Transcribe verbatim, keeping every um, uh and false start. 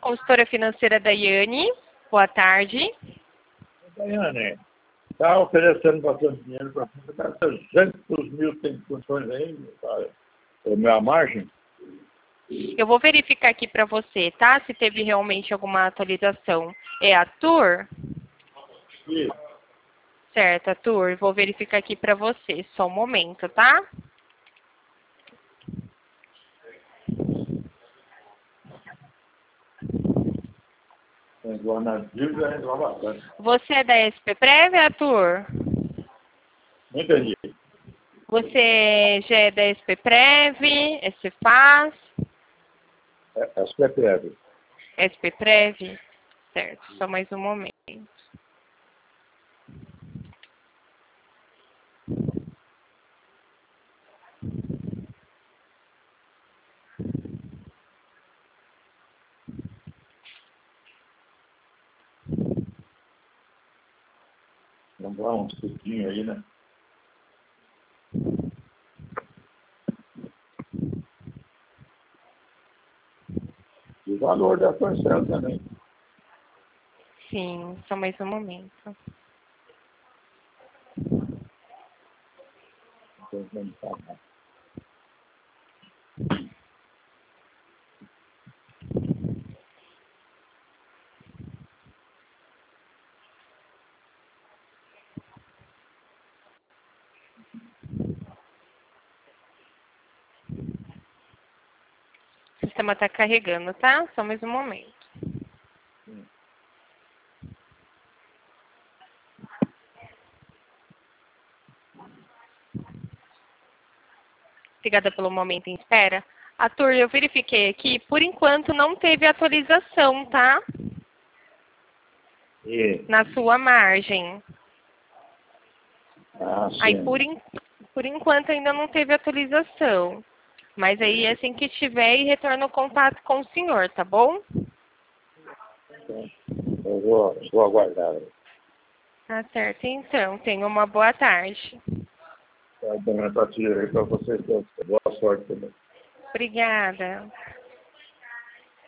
consultora financeira Daiane. Boa tarde. Daiane, está oferecendo bastante dinheiro para você, está trezentos mil, tem condições aí, para a minha margem? Eu vou verificar aqui para você, tá? Se teve realmente alguma atualização. É a Tour? Sim. Certo, a Tour. Vou verificar aqui para você. Só um momento, tá? Igual na dívida, igual bastante. Você é da S P Prev, Arthur? Não entendi. Você já é da S P Prev, S P Faz? É, S P Prev. S P Prev? Certo, só mais um momento. Comprar um suquinho aí, né? E o valor da parcela também. Sim, só mais um momento. Então, vamos pagar. O sistema está carregando, tá? Só mais um momento. Sim. Obrigada pelo momento em espera. Arthur, eu verifiquei aqui, por enquanto não teve atualização, tá? E... Na sua margem. Ah, Aí, sim. por, en... por enquanto, ainda não teve atualização. Mas aí, assim que tiver, retorna o contato com o senhor, tá bom? Eu vou, vou aguardar. Tá certo, então. Tenha uma boa tarde. Tá bom, para ti aí, para vocês todos. Boa sorte também. Obrigada.